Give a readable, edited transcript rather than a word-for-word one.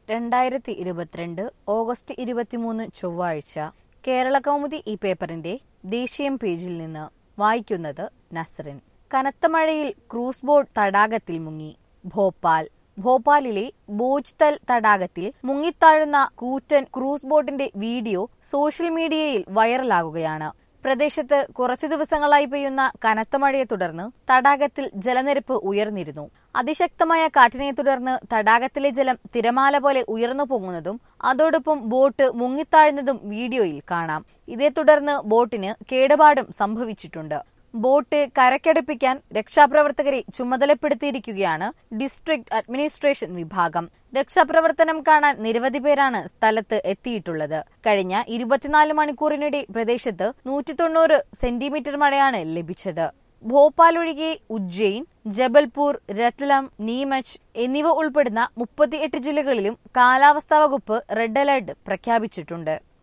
2022 August 23 ചൊവ്വാഴ്ച കേരളകൗമുദി ഈ പേപ്പറിന്റെ ദേശീയം പേജിൽ നിന്ന് വായിക്കുന്നത് നസ്റിൻ. കനത്ത മഴയിൽ ക്രൂസ് ബോട്ട് തടാകത്തിൽ മുങ്ങി. ഭോപ്പാലിലെ ബോജ്തൽ തടാകത്തിൽ മുങ്ങിത്താഴുന്ന കൂറ്റൻ ക്രൂസ് ബോട്ടിന്റെ വീഡിയോ സോഷ്യൽ മീഡിയയിൽ വൈറലാകുകയാണ്. പ്രദേശത്ത് കുറച്ചു ദിവസങ്ങളായി പെയ്യുന്ന കനത്ത മഴയെ തുടർന്ന് തടാകത്തിൽ ജലനിരപ്പ് ഉയർന്നിരുന്നു. അതിശക്തമായ കാറ്റിനെ തുടർന്ന് തടാകത്തിലെ ജലം തിരമാല പോലെ ഉയർന്നു പൊങ്ങുന്നതും അതോടൊപ്പം ബോട്ട് മുങ്ങിത്താഴുന്നതും വീഡിയോയിൽ കാണാം. ഇതേ തുടർന്ന് ബോട്ടിന് കേടുപാടും സംഭവിച്ചിട്ടുണ്ട്. ബോട്ട് കരക്കടുപ്പിക്കാൻ രക്ഷാപ്രവർത്തകരെ ചുമതലപ്പെടുത്തിയിരിക്കുകയാണ് ഡിസ്ട്രിക്ട് അഡ്മിനിസ്ട്രേഷൻ വിഭാഗം. രക്ഷാപ്രവർത്തനം കാണാൻ നിരവധി പേരാണ് സ്ഥലത്ത് എത്തിയിട്ടുള്ളത്. കഴിഞ്ഞ 24 മണിക്കൂറിനിടെ പ്രദേശത്ത് 190 സെന്റിമീറ്റർ മഴയാണ് ലഭിച്ചത്. ഭോപ്പാൽ ഒഴികെ ഉജ്ജയിൻ, ജബൽപൂർ, രത്ലം, നീമച്ച് എന്നിവ ഉൾപ്പെടുന്ന 38 ജില്ലകളിലും കാലാവസ്ഥാ വകുപ്പ് റെഡ് അലർട്ട് പ്രഖ്യാപിച്ചിട്ടുണ്ട്.